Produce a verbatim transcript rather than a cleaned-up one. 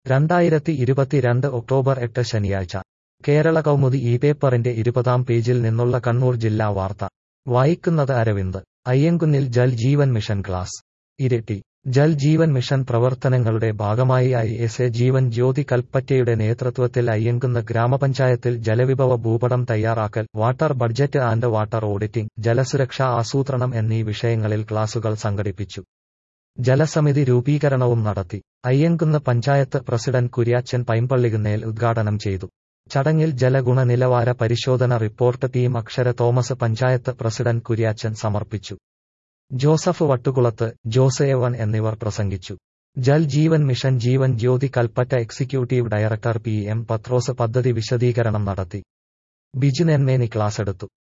രണ്ടായിരത്തി ഇരുപത്തിരണ്ട് ഒക്ടോബർ എട്ട് ശനിയാഴ്ച കേരള കൗമുദി ഈ പേപ്പറിന്റെ ഇരുപതാം പേജിൽ നിന്നുള്ള കണ്ണൂർ ജില്ലാ വാർത്ത വായിക്കുന്നത് അരവിന്ദ്. അയ്യങ്കുന്നിൽ Jal Jeevan mission class. Iritty. Jal Jeevan mission പ്രവർത്തനങ്ങളുടെ ഭാഗമായി I S A Jeevan Jyothi കൽപ്പറ്റയുടെ നേതൃത്വത്തിൽ അയ്യങ്കുന്ന് ഗ്രാമപഞ്ചായത്തിൽ ജലവിഭവ ഭൂപടം തയ്യാറാക്കൽ, water budget and water auditing, ജലസുരക്ഷാ ആസൂത്രണം എന്നീ വിഷയങ്ങളിൽ ക്ലാസുകൾ സംഘടിപ്പിച്ചു. ജലസമിതി രൂപീകരണവും നടത്തി. അയ്യങ്കുന്ന് പഞ്ചായത്ത് പ്രസിഡന്റ് കുര്യാച്ചൻ പൈമ്പള്ളികുന്നേൽ ഉദ്ഘാടനം ചെയ്തു. ചടങ്ങിൽ ജലഗുണനിലവാര പരിശോധന report team Akshara Thomas panchayat president Kuriachan സമർപ്പിച്ചു. ജോസഫ് വട്ടുകുളത്ത്, ജോസ് എവൻ എന്നിവർ പ്രസംഗിച്ചു. Jal Jeevan mission Jeevan Jyoti Kalpetta executive director P M Pathros പദ്ധതി വിശദീകരണം നടത്തി. ബിജു നെന്മേനി ക്ലാസെടുത്തു.